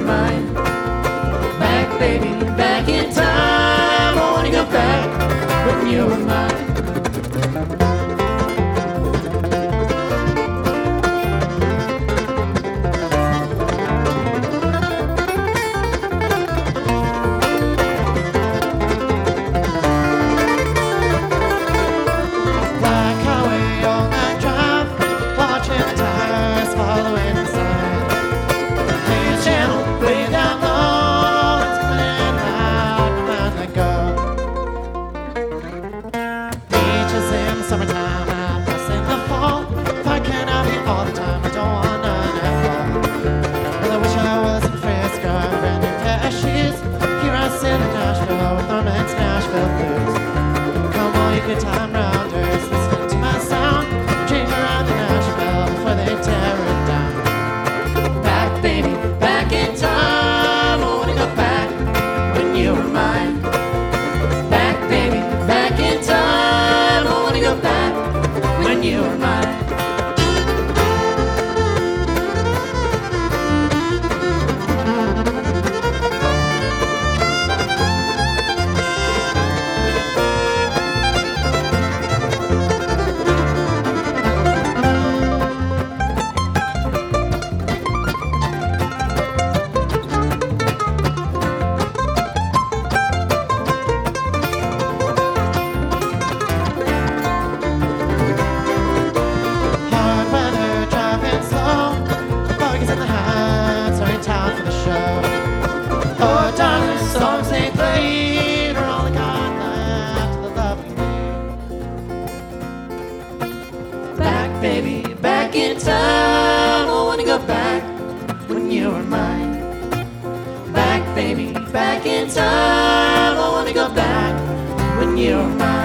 mine. Back, baby, back in time. I wanna go back when you were mine. Summertime, I miss in the fall. If I can't out here all the time, I don't wanna know. Well, I wish I was in Frisco, a brand new pair of shoes. Here I sit in Nashville with Norman's Nashville blues. Come on, you good time rounders, listen to my sound. Change around in Nashville before they tear it down. Back, baby, back in time. I wanna go back when you were mine. Back, baby, back in time. Go back when you were mine. Oh, darling, songs they played are all I got left of the love we made. Back, baby, back in time. I wanna go back when you were mine. Back, baby, back in time. I wanna go back when you were mine.